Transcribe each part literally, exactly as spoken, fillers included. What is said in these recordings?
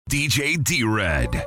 D J D-Red.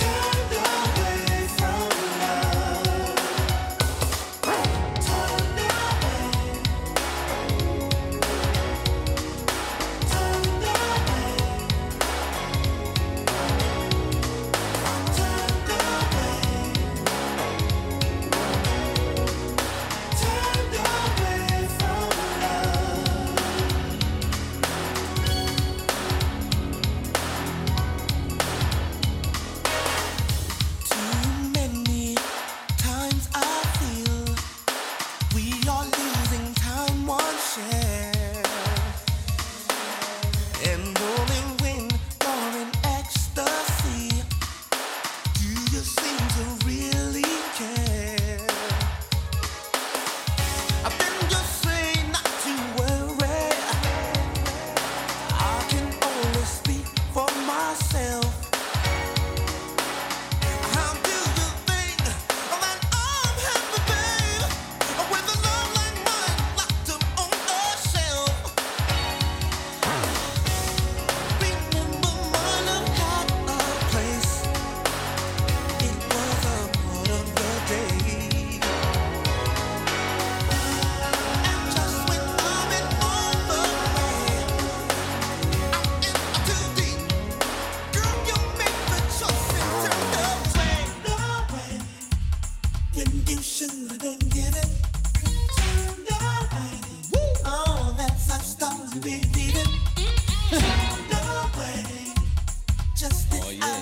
Turn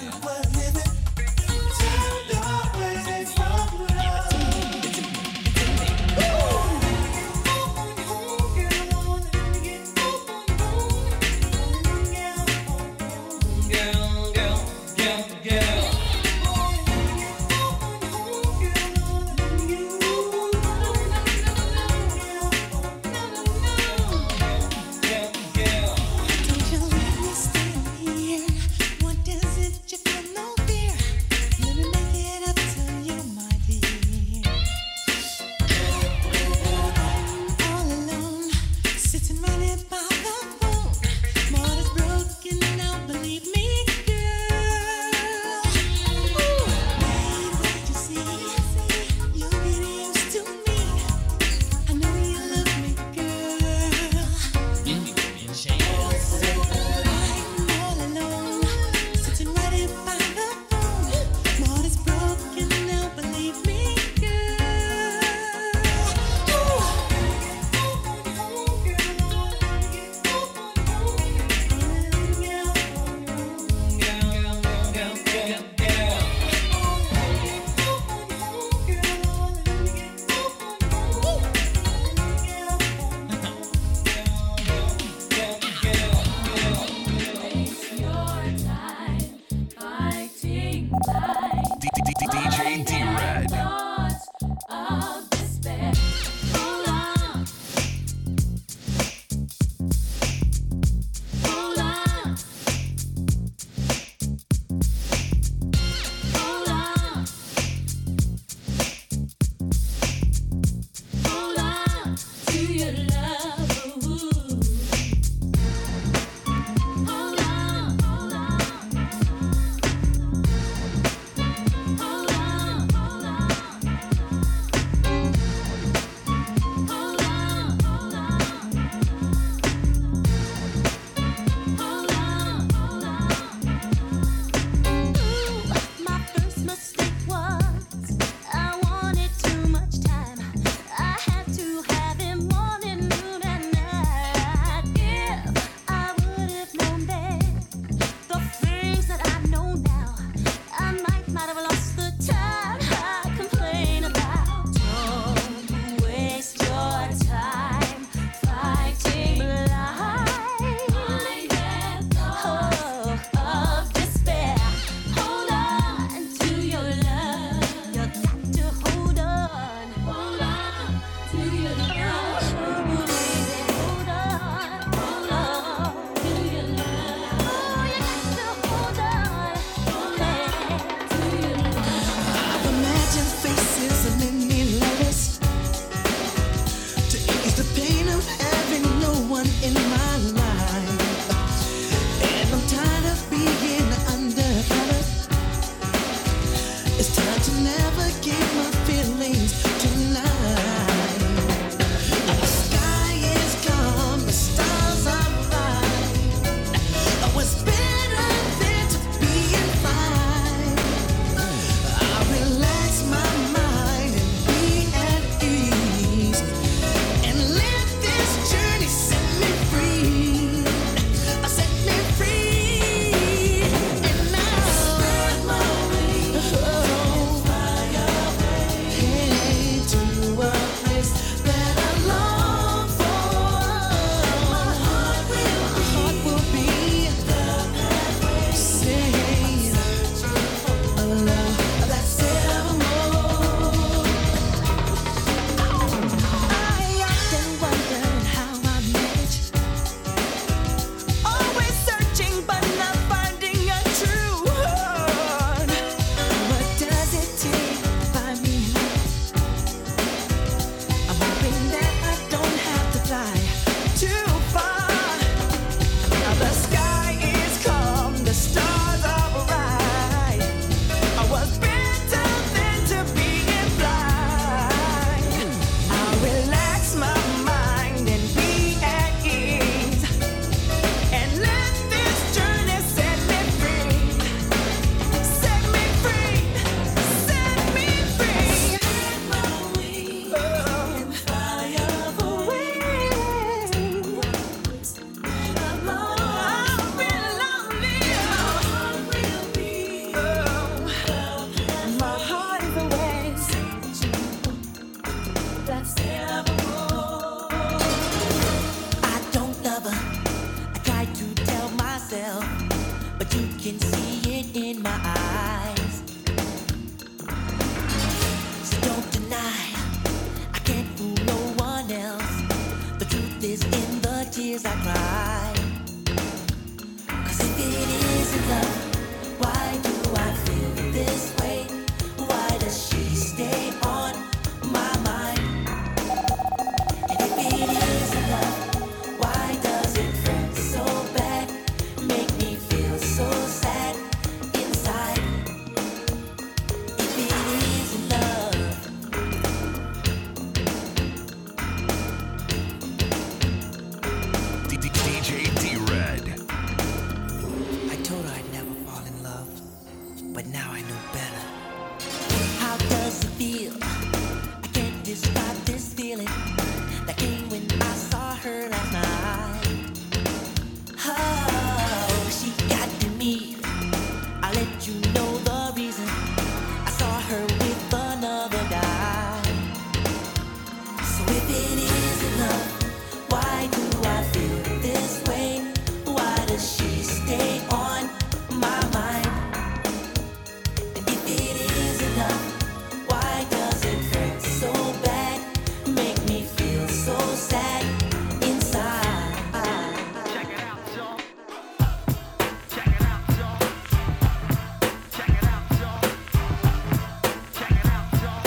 Don't you let me stand here. What is it you're gonna tears I cry. 'Cause if it isn't love, why do I feel this way? Why does she stay on my mind? And if it isn't love, why does it hurt so bad? Make me feel so sad inside. If it isn't love. D J D-Red. I told her I'd never fall in love, but now I know better. How does it feel? I can't describe this feeling that came when I saw her last night. Oh, she got to me. I'll let you know the reason. I saw her with another guy. So if it isn't love, why do I feel this way? Why does she stay on my mind? And if it isn't love, why does it hurt so bad? Make me feel so sad inside. Check it out, y'all. Check it out, y'all. Check it out, y'all. Check it out, y'all.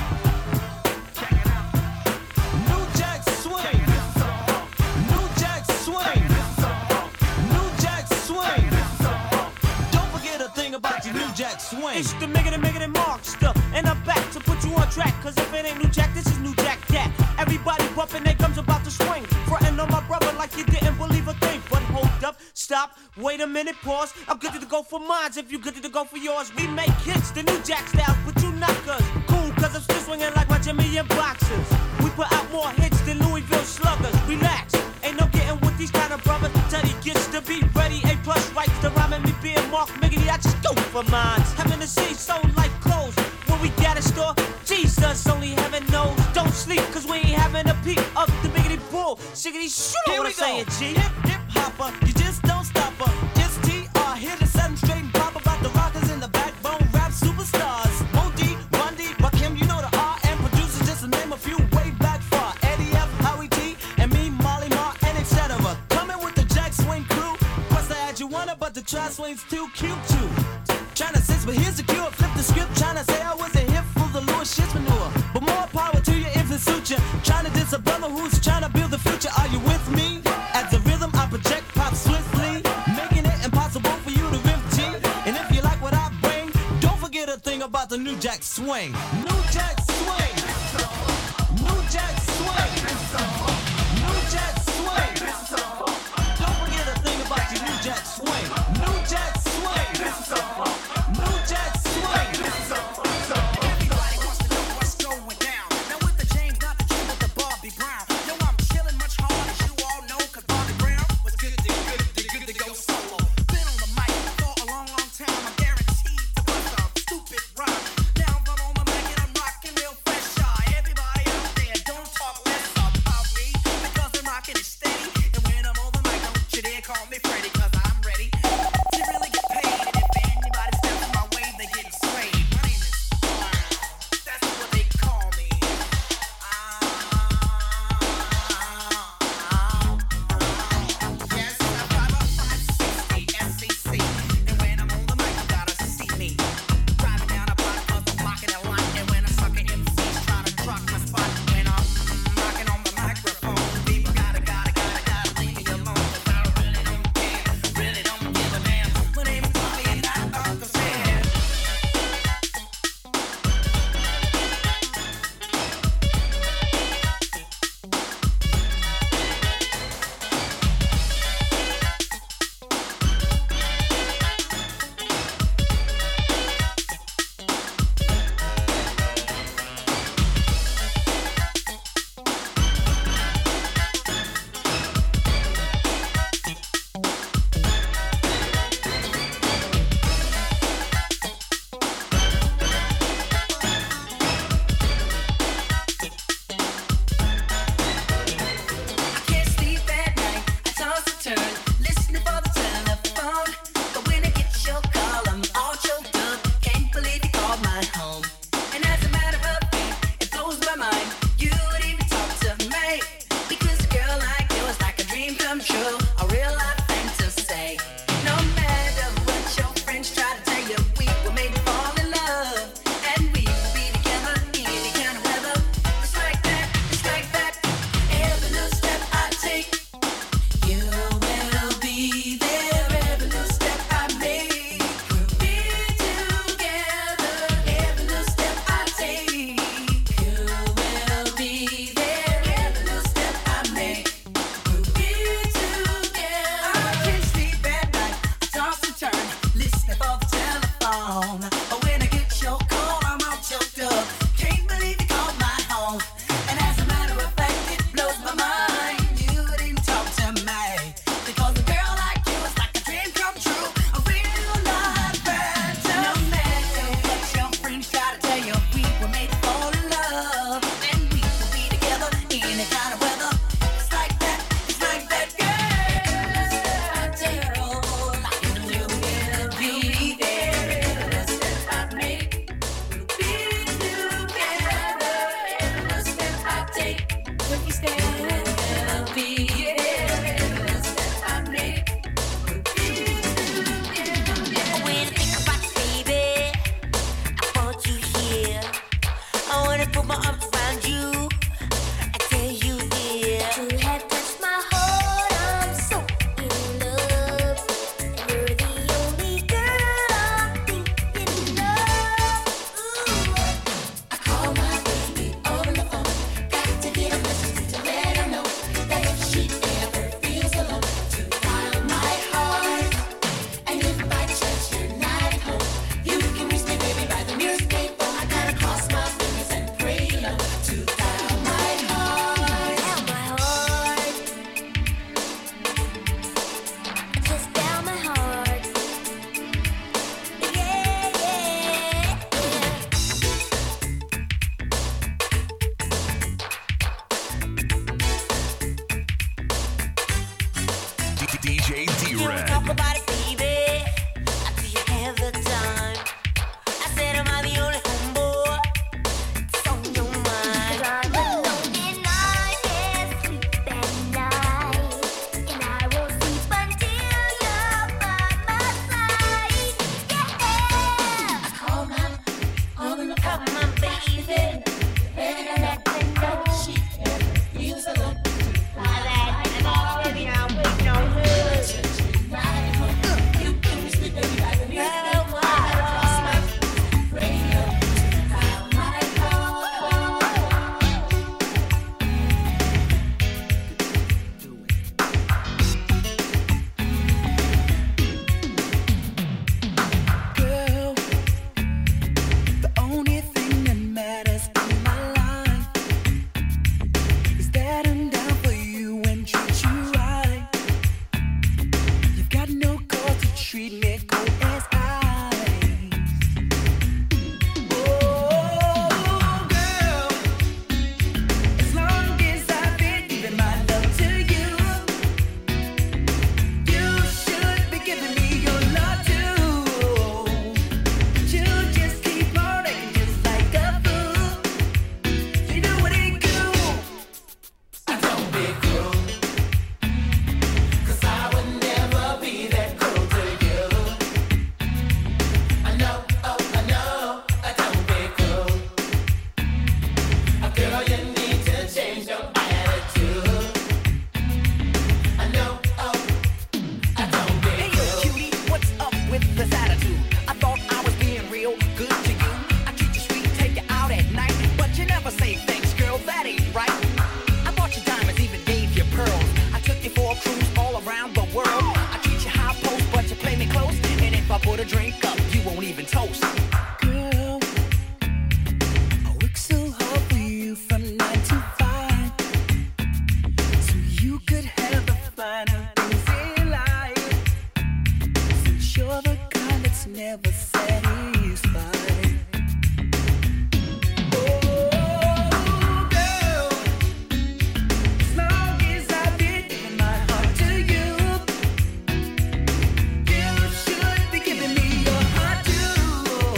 Check it out. New Jack Swing. New Jack Swing. New Jack Swing. Don't forget a thing about your New Jack Swing. It's the Miggity Miggity Markster, and I'm back to put you on track. Cause if it ain't New Jack, this is New Jack Cat. Everybody bumping their gums about to swing. Frontin' on my brother like you didn't believe a thing. But hold up, stop, wait a minute, pause. I'm good to go for mines if you good to go for yours. We make hits, the New Jack styles, but you knockers. Cool, cause I'm still swinging like my Jimmy and boxers. We put out more hits than Louisville sluggers. Relax, ain't no getting with these kind of brothers. Till he gets to be ready, A plus rights to rhyming me being Mark Miggity. I just go for mines. Having to see so like clothes. When we got a store, Jesus, only heaven knows. Don't sleep, cause we ain't having a peep of the Miggity bull. Shiggity, shoot Here what we I'm go. saying, G. Hip hip hopper, you just don't stop her. It's T R here to set 'em straight and pop about the rockers and the backbone rap superstars. Modi, Bundy, Rakim, you know the R and producers, just to name a few way back far. Eddie F, Howie T, and me, Molly Mar, and et cetera. Coming with the Jack Swing crew. Plus I had you wanna, but the tri swing's too cute too. Tryna sense, but here's the cure. Flip the script, tryna say I was a hit for the Louis shit manure. But more power to you if it suits you. Tryna diss a brother who's tryna build the future. Are you with me? As the rhythm I project pop swiftly, making it impossible for you to riff G. And if you like what I bring, don't forget a thing about the New Jack Swing. New Jack Swing. New Jack Swing. New Jack Swing. Don't forget a thing about your New Jack Swing. New Jack Swing. New Jack Swing. Everybody wants to know what's going down. Now with the James, not the King, but the Bobby Brown. Yo, I'm chilling much harder, as you all know, 'cause Bobby Brown was good to good to good to go solo. Been on the mic for a long, long time. I'm guaranteed to bust a stupid rhyme. Now I'm on the mic and kind of weather. It's like that, it's like that, girl. I take all I can do will be there. Every step I make will be together. Every step I take will be there. Will be there. Every step I make will be together. When I think about you, baby, I want you here. I wanna put my arms around you. I tell you, dear. You have touched my heart, I'm so in love. You're the only girl I'm thinking of. Ooh. I call my baby over the phone. Got to get a message to let her know that if she ever feels alone, to dial my heart. And if by chance you're not at home, you can reach me, baby, by the nearest payphone. I gotta cross my fingers and pray, you know, to dial my heart. Down my heart. Just down my heart. Yeah, yeah, D- DJ You wanna D-Red. talk about it, baby? Until you have the time. I said, am I the only homeboy that's on your mind? 'Cause I'm alone and I can't sleep at night. And I won't sleep until you're by my side. Yeah. I call my, on the call my baby, and I let her know she ever feels alone. You can reach me, baby, by the nearest payphone. I gotta cross my radio to dial my Girl, the only thing that matters in my life is that I'm down for you and treat you right. You've got no cause to treat me cold as ice. Oh, girl, as long as I've been giving my love to you, you should be giving me your love too. You just keep on acting just like a fool. You know what ain't cool. Don't be cruel, 'cause I would never be that cruel to you. I know, oh, I know, I don't be cruel. Oh, girl, you need to change your attitude. I know, oh, I don't be Hey, yo, cutie, what's up with this attitude? I thought I was being real good to you. I treat you sweet, take you out at night, but you never say thanks, girl. That ain't right. I bought you diamonds, even gave you pearls. I took you for a cruise all around the world. I treat you high post, but you play me close. And if I put a drink up, you won't even toast. Girl, I work so hard for you from nine to five, so you could have the finer things in life. Since you're the kind that's never satisfied. Oh, girl, as long as I've been giving my heart to you, you should be giving me your heart too.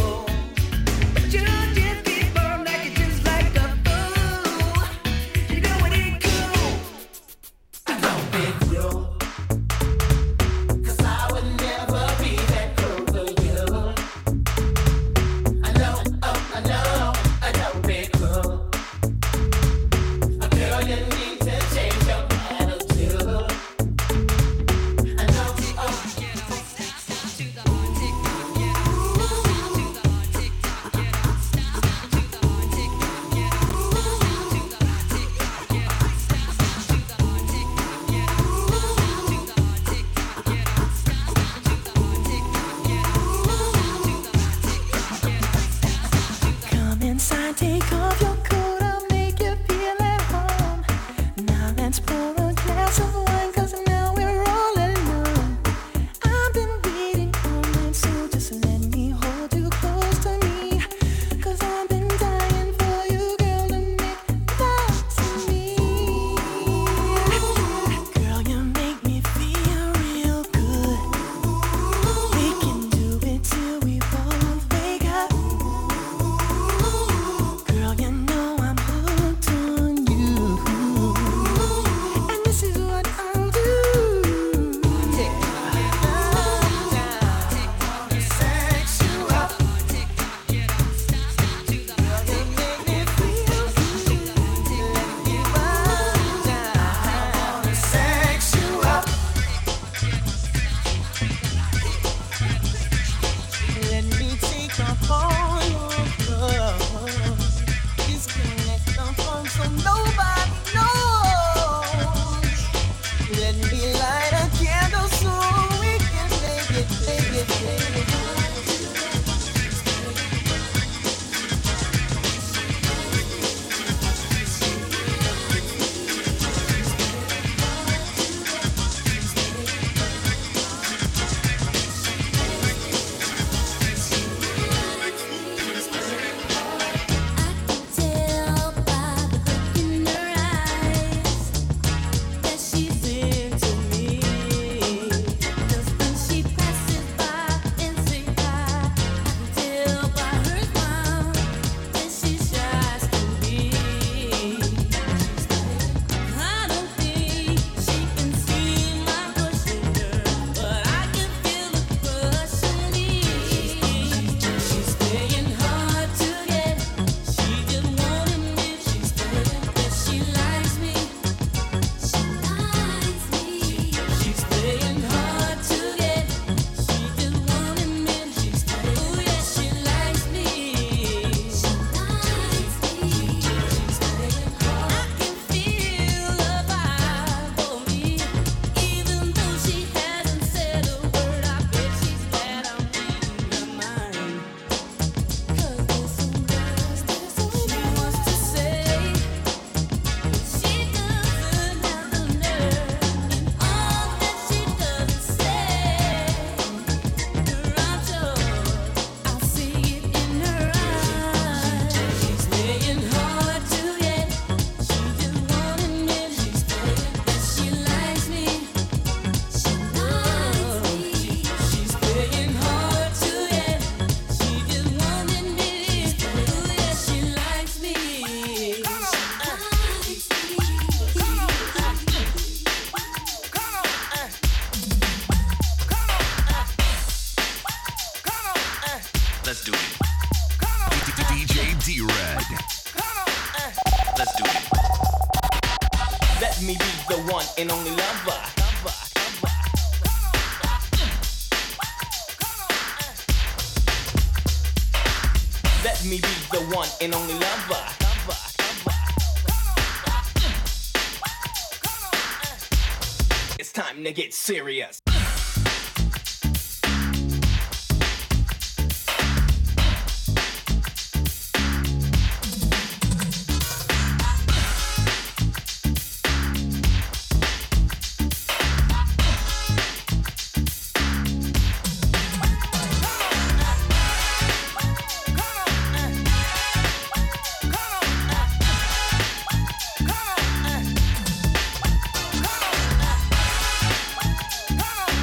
Let me be the one and only lover. Let me be the one and only lover. It's time to get serious. Come on.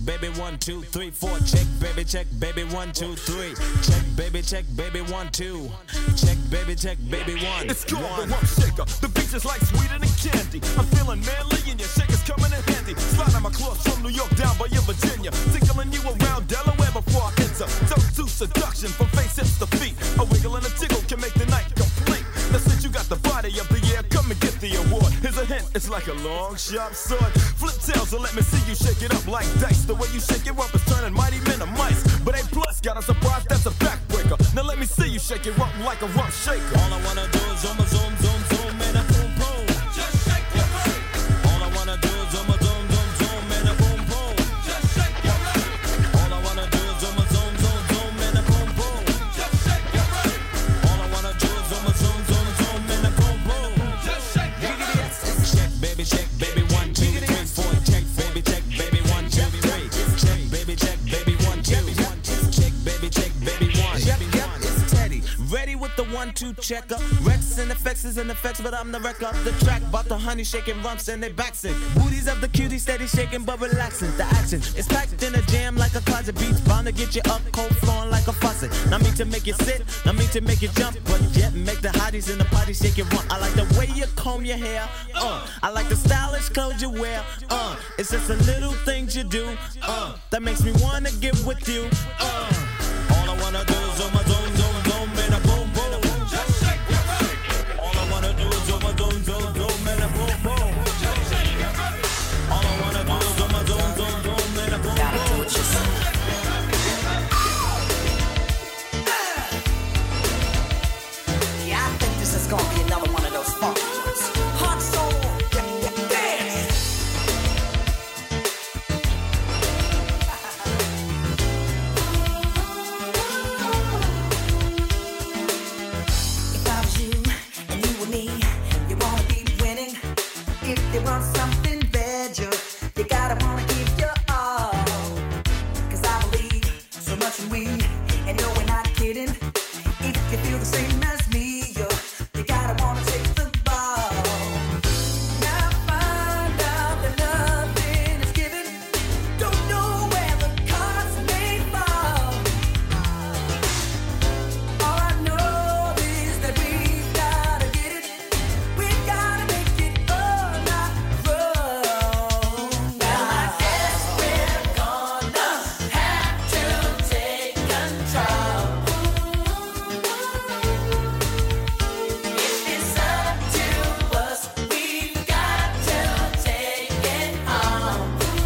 baby, one, two, three, four. Check, baby, check, baby, one, two, three. Check, baby, check, baby, one, two. Check, baby, check, baby, one. It's called the Rump Shaker. The beach is like sweeter than candy. I'm feeling manly and your shaker's coming in handy. Sliding my claws from New York down by your Virginia. Tickling you around Delaware before I enter. Don't do seduction from face hips to feet. A wiggle and a tickle can make the night complete. Now since you got the body of the year, come and get the award. Here's a hint, it's like a long, sharp sword. Flip tails and let me see you shake it up like dice. The way you shake it up is turning mighty men to mice. But A plus got a surprise, that's a backbreaker. Now let me see you shake it up like a rump shaker. All I wanna do is zoom, zoom, zoom, zoom, and a boom, boom. Just shake your booty. All I wanna do is zoom, zoom, zoom, zoom, and a boom, boom. Just shake your booty. All I wanna do is zoom, zoom, zoom, zoom, and a boom, boom. Just shake your booty. All I wanna do is zoom, zoom, zoom, zoom, and a boom, boom. Just shake your booty. Check, baby, check, baby, one, two, three, four. Check, baby, check, baby, one, two, three. Check, baby, check, baby, one, two. Check, baby, check, baby, one. Yep, yep, it's Teddy. Ready with the one, two checker. Rex and effects is in effects, but I'm the wreck of the track. Bought the honey shaking rumps and they backs it. Booties of the cutie steady shaking but relaxing. The action is packed in a jam like a closet. Beats bound to get you up, cold flowing like a faucet. Not mean to make you sit, not mean to make you jump, but yet make the hotties in the party shake it rump. I like the way you comb your hair, uh. I like the stylish clothes you wear, uh. It's just the little things you do, uh. That makes me wanna get with you, uh. All I wanna do is zoom, zoom, zoom, zoom, and a boom, boom. Just shake your booty. All I wanna do is zoom, zoom, zoom, zoom, and a boom, boom. Just shake your booty. All I wanna do is zoom, zoom, zoom, zoom, and a boom, boom. Yeah, I think this is gonna be another one of those funky ones. Hot soul, dance. If I was you and you were me, you wanna be winning. If you want something better, you gotta wanna give your all. 'Cause I believe so much in we, and no, we're not kidding. If you feel the same as me, you, you gotta wanna take the ball. Now find out that nothing is given. Don't know where the cards may fall. All I know is that we've gotta get it. We've gotta make it or not roll. Well, I guess we're gonna have to take control. If it's up to us, we've got to take it home.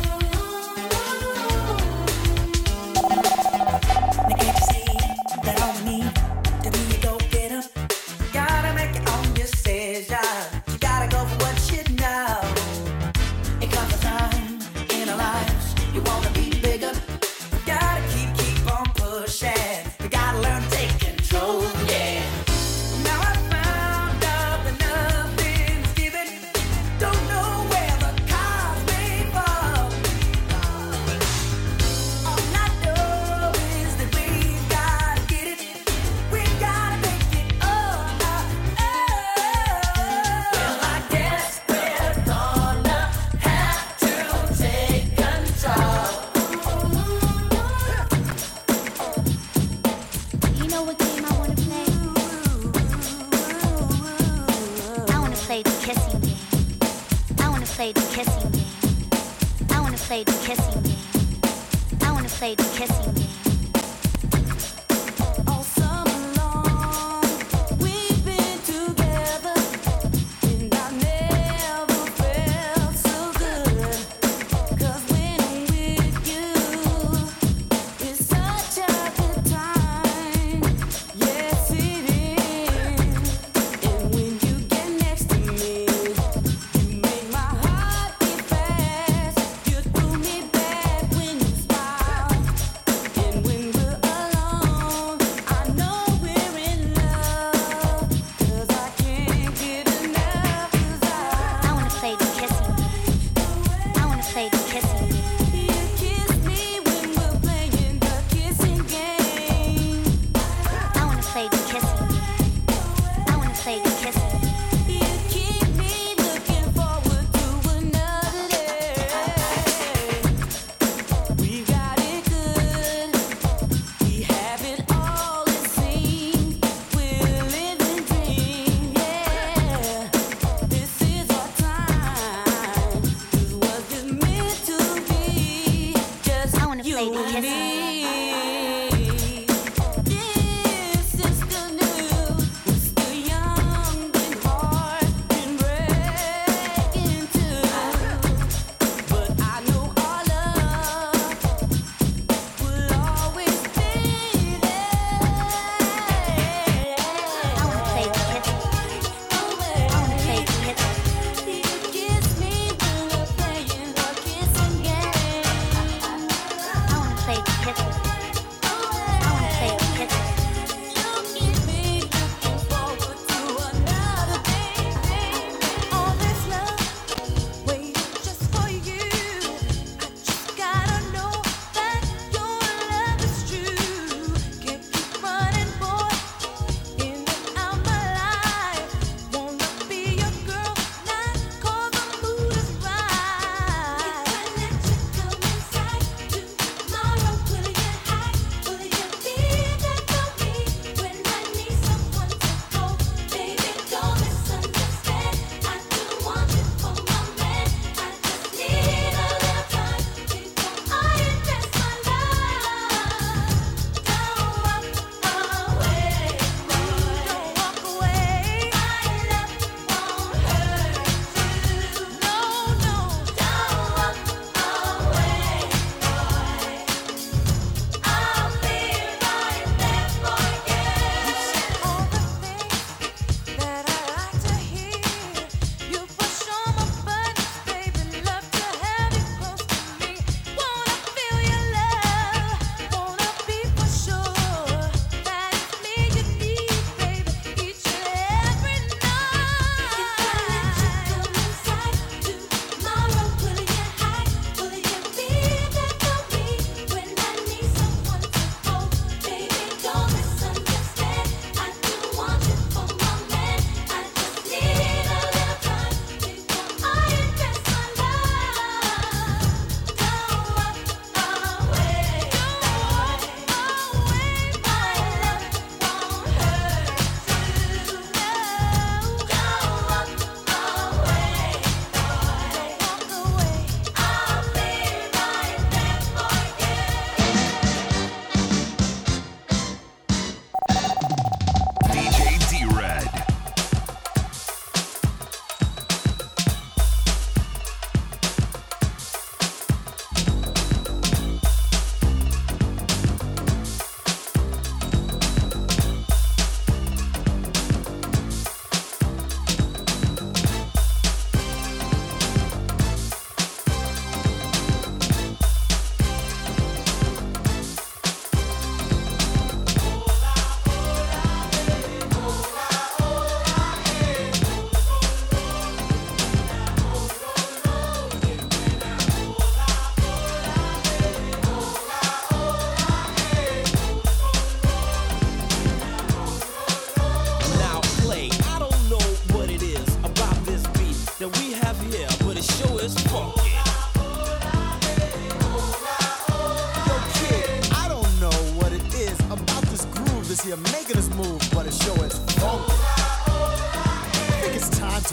Now can't you see that all we need to be a go-getter? Gotta make your own decision. You gotta go for what you know. It comes a time in our lives you wanna be bigger. Gotta keep, keep on pushing. You gotta learn to take control, yeah. Now I found out that nothing's given. Don't know where the cards may fall. All I know is that we've gotta get it. We've gotta make it or not. Well, I guess we're gonna have to take control. You know what game I wanna play? I wanna play the kissing game. I wanna play the kissing game. I wanna play the kissing game. I wanna play the kissing game. All summer long, we've been together, and I never felt so good. 'Cause when I'm with you, it's such a good time. Yes, it is. And when you get next to me, you make my heart beat fast. You threw me back when you smiled.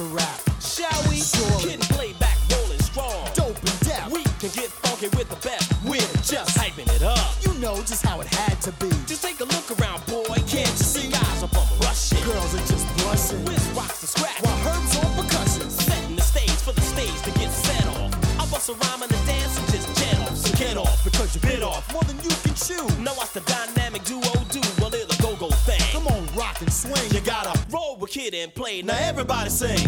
to rap. Shall we? Surely. Kid and play back, rolling strong. Dope and deaf. We can get funky with the best. We're just Hyping it up. You know just how it had to be. Just take a look around, boy. Can't you see? Guys up on the rushing. Girls are just blushing. Whiz rocks the scratch. While Herb's on percussion. Setting the stage for the stage to get set off. I bust a rhyme and a dance and just jet off. So get off because you bit off. More than you can chew. Now watch the dynamic duo do a little go-go thing. Come on, rock and swing. You gotta roll with Kid and play. Now everybody sing.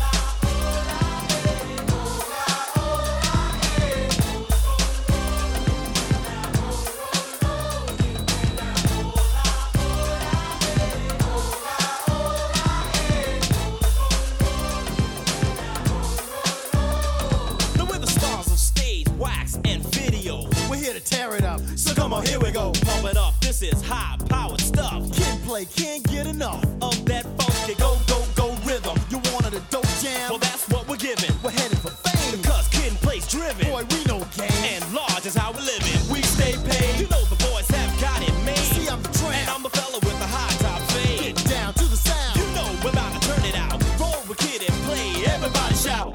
Now we're the stars of stage, wax, and video. We're here to tear it up. So come on, here we go. Pump it up. This is high-powered stuff. Kid play can't get enough Of that funky go, go, go rhythm. You wanted a dope jam? Well, that's what we're giving. We're headed for fame. Because Kid and Play's driven. Boy, we know game. And large is how we live it. We stay paid. You know the boys have got it made. See, I'm the tramp. And I'm the fella with the high top fade. Get down to the sound. You know we're about to turn it out. Roll with Kid and Play. Everybody shout.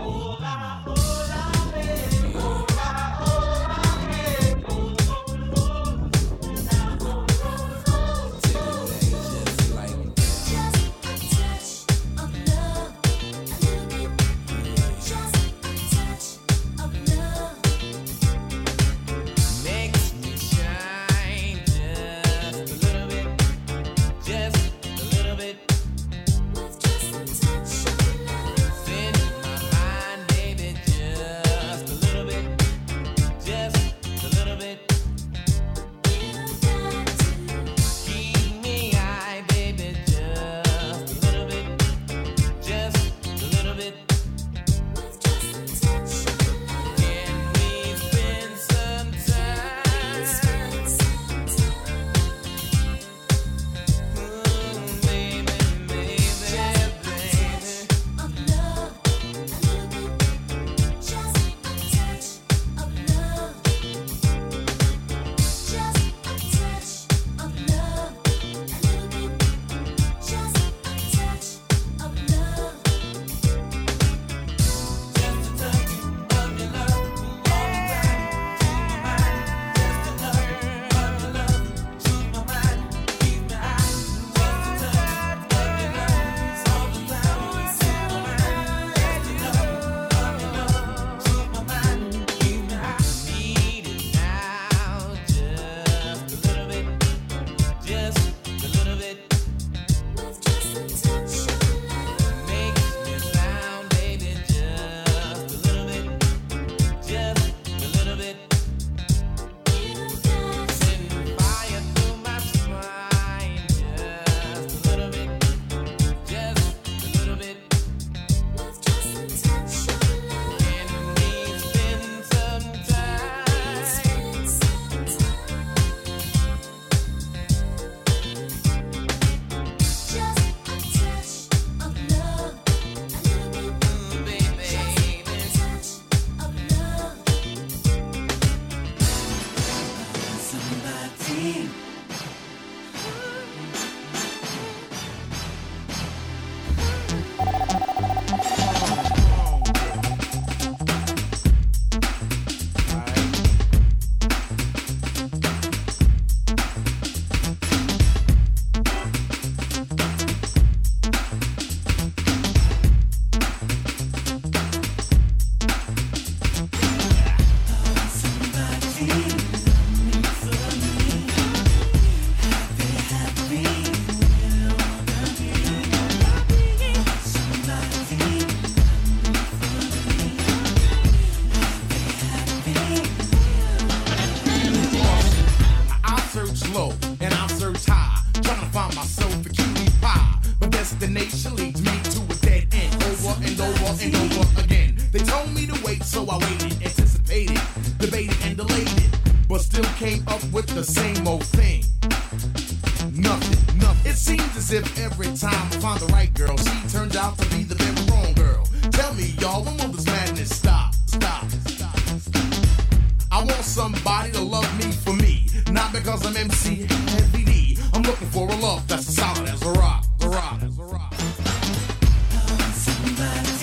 Makes me shine just a little bit, just a little bit. Send my mind, baby, just a little bit, just a little bit. Keep me high, baby, just a little bit, just a little bit. Can we spend some time? Ooh, baby, baby, baby. Need it now, just a little bit, just a little bit. Makes me sound, baby, just a little bit, just a little bit. Send fire through my spine, just a little bit, just a little bit. Can we spend some time? Ooh, baby, baby. I search low and I search high, trying to find myself a cutie pie. But destination leads me to a dead end, over and over and over again. They told me to wait, so I waited, anticipated, debated and delayed it, but still came up with the same old thing. Nothing, nothing. It seems as if every time I find the right girl, she turns out to be the very wrong girl. Tell me, y'all, when will this madness stop? Stop, stop, stop. I want somebody to love me for me, not because I'm M C Heavy D. I'm looking for a love that's as solid as a rock, a rock, as a rock. Somebody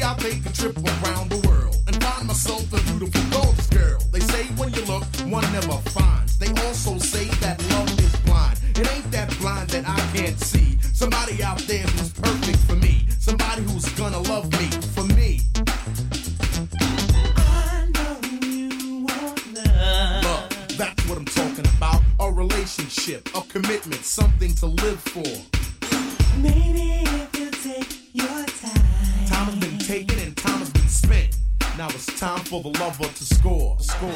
I'll take a trip around the world and find myself a beautiful, gorgeous girl. They say when you look, one never finds. They also say that love is blind. It ain't that blind that I can't see. Somebody out there who's perfect for me. Somebody who's gonna love me for me. I know you want love. Love, that's what I'm talking about. A relationship, a commitment, something to live for. Maybe if you take your time. Time has been taken and time has been spent. Now it's time for the lover to score. Score.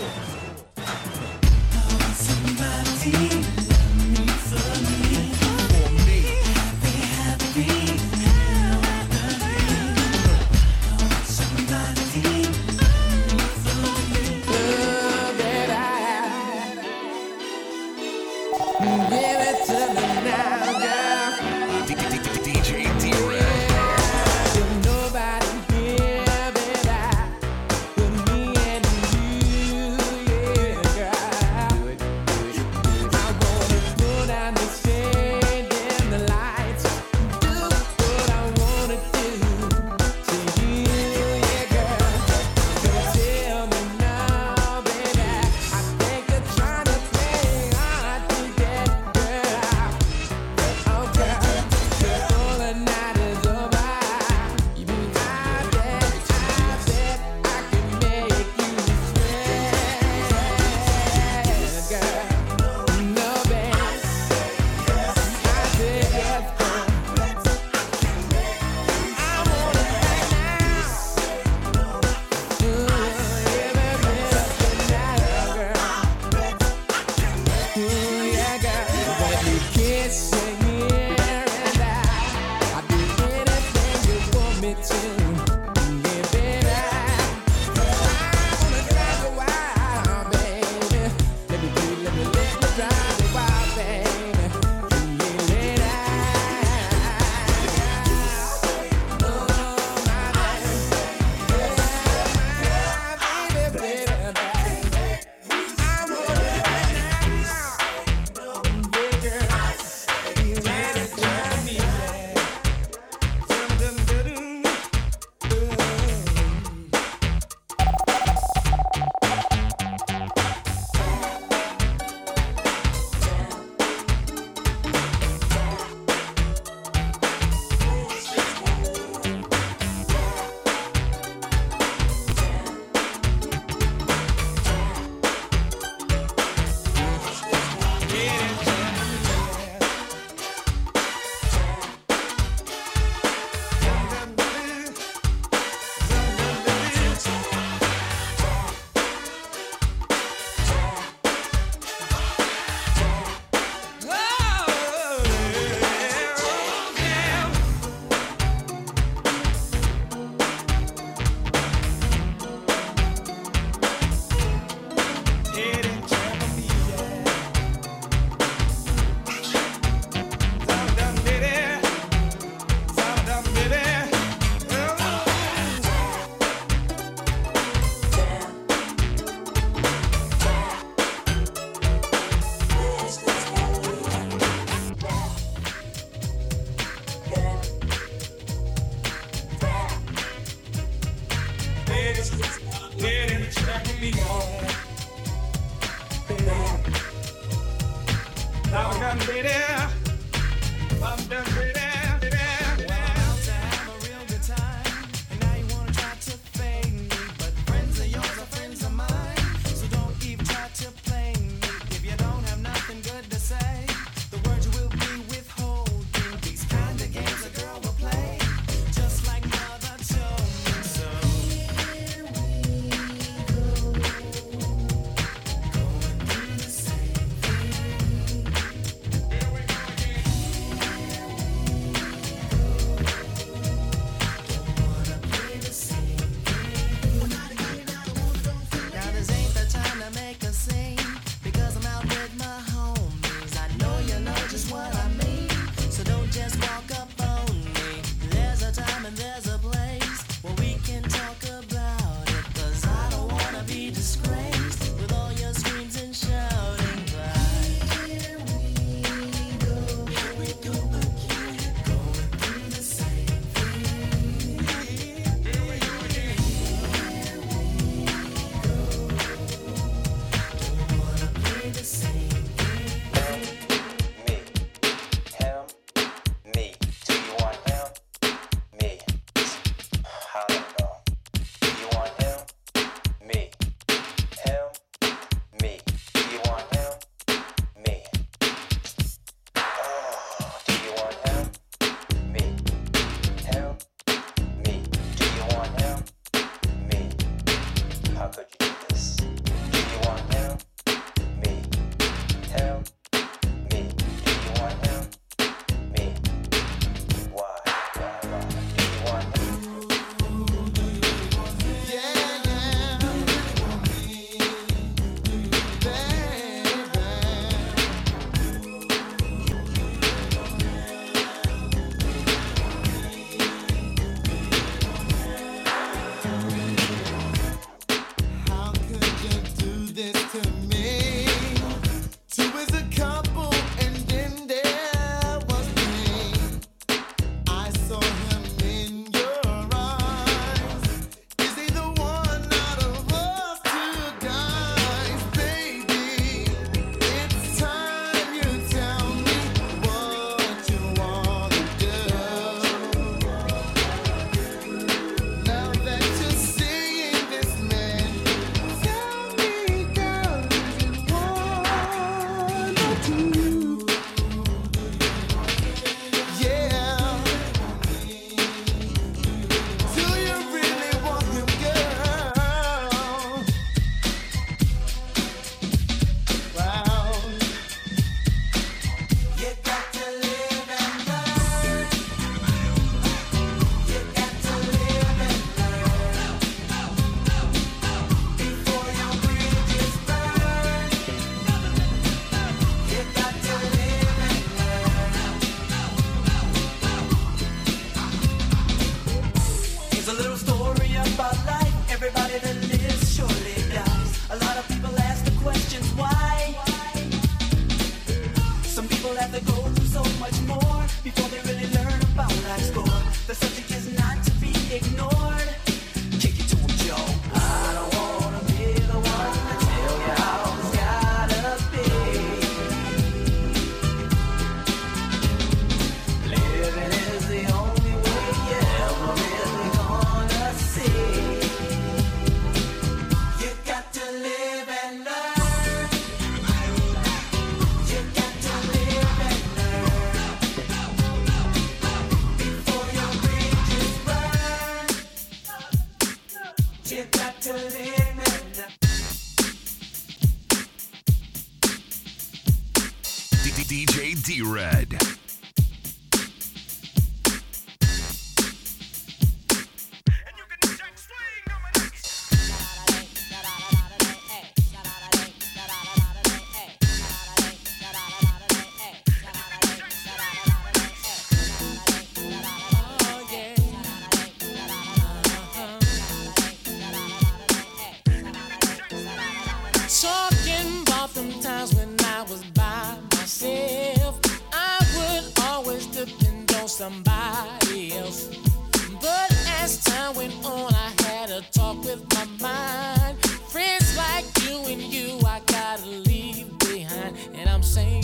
Somebody love me for me. For me. Happy, happy, somebody love me for me. Love that I give it to me now, girl. D J D-Ray. There's nobody here but I, but me and you, yeah, girl. I'm gonna somebody else. But as time went on, I had a talk with my mind. Friends like you and you, I gotta leave behind. And I'm saying,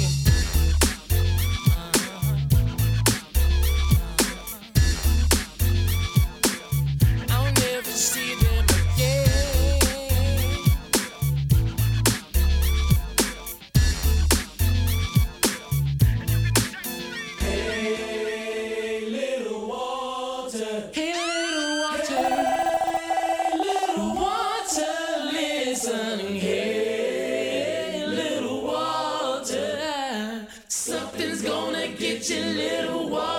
I'll never see them again. Hey, little Walter. Hey, little Walter. Hey, little Walter, listen. Hey, little Walter. Something's gonna get you, little Walter.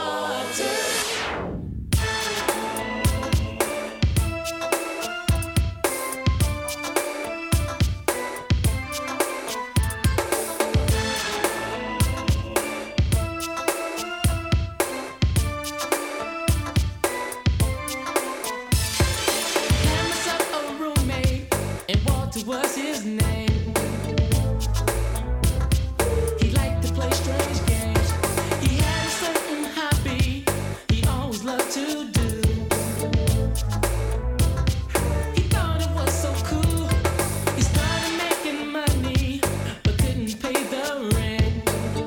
Had myself a roommate, and Walter was his name. He liked to play strange games. He had a certain hobby he always loved to do. He thought it was so cool. He started making money, but couldn't pay the rent.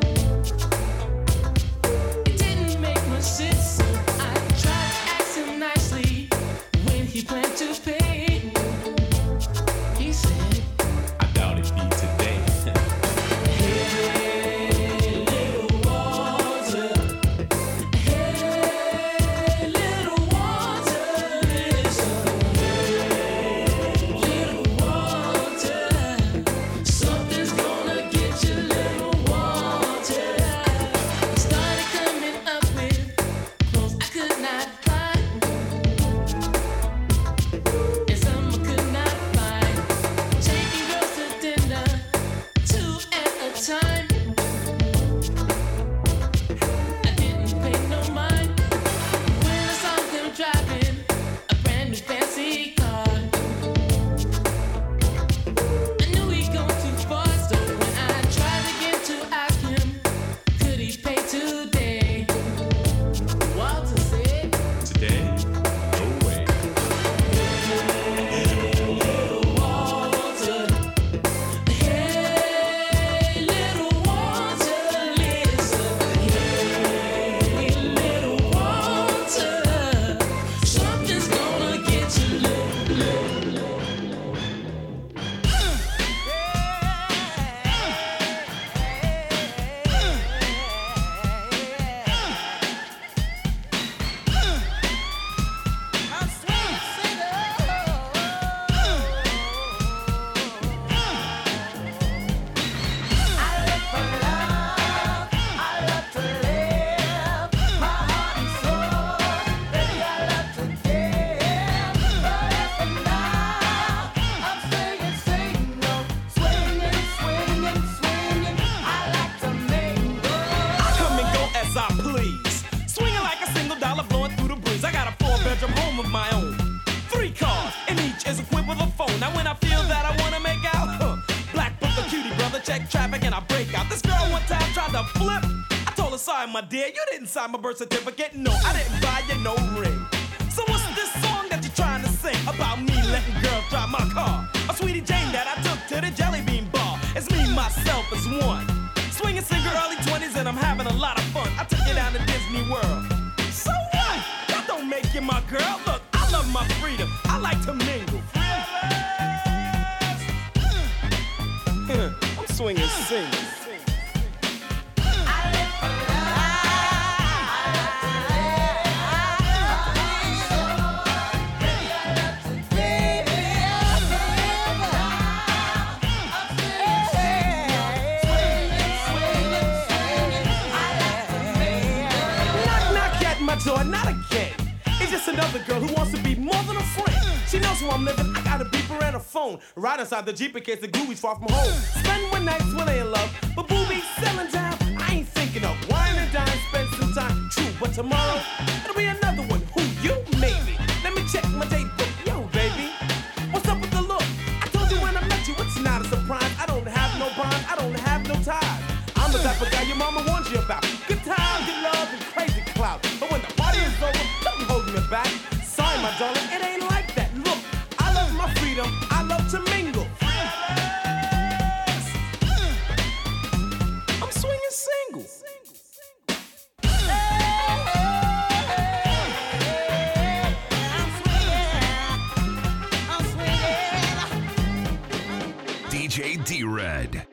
It didn't make much sense, so I tried to ask him nicely when he planned to pay. He said, I doubt it be today. Hey, little Walter. Hey, little Walter, listen. Hey, little Walter. Something's gonna get you, little Walter. Started coming up with clothes I could not buy, and some I could not find. Taking girls to dinner, two at a time. I didn't pay no mind when I saw him driving a brand new fancy car. I knew he'd gone too far, so when I tried again to ask him, could he pay today? Walter said, Today? No way. little Walter. Hey, little Walter, listen. Hey, little Walter. Something's gonna get you, little. I come and go as I please. Swinging like a single dollar blowing through the breeze. I got a four bedroom home of my own. Three cars, and each is equipped with a phone. Now when I feel that I wanna make out, huh, black book a cutie brother, check traffic and I break out. This girl one time tried to flip. I told her, sorry my dear, you didn't sign my birth certificate. No, I didn't buy you no ring. So what's this song that you're trying to sing about me letting girls drive my car? A sweetie Jane that I took to the Jelly Bean Bar. It's me, myself, as one. Swinging single early twenties and I'm having a lot of fun. I took you down to Disney World. So what? That don't make you my girl. Look, I love my freedom. I like to mingle. I'm swinging single. Knock, knock at my door, not again. It's just another girl who wants to be more than a friend. She knows who I'm living, I got a beeper and a phone. Right inside the Jeep in case the Gooey's far from home. Spend one night when they in love, but boobies selling down. I ain't thinking of wine and dine, spend some time. True, but tomorrow, it'll be another one. Who, you? Maybe. Let me check my date book. Yo, baby, what's up with the look? I told you when I met you, it's not a surprise. I don't have no bond, I don't have no ties. I'm the type of guy your mama warns you about. Good time, good love, and crazy clout. But single. D J D-Red.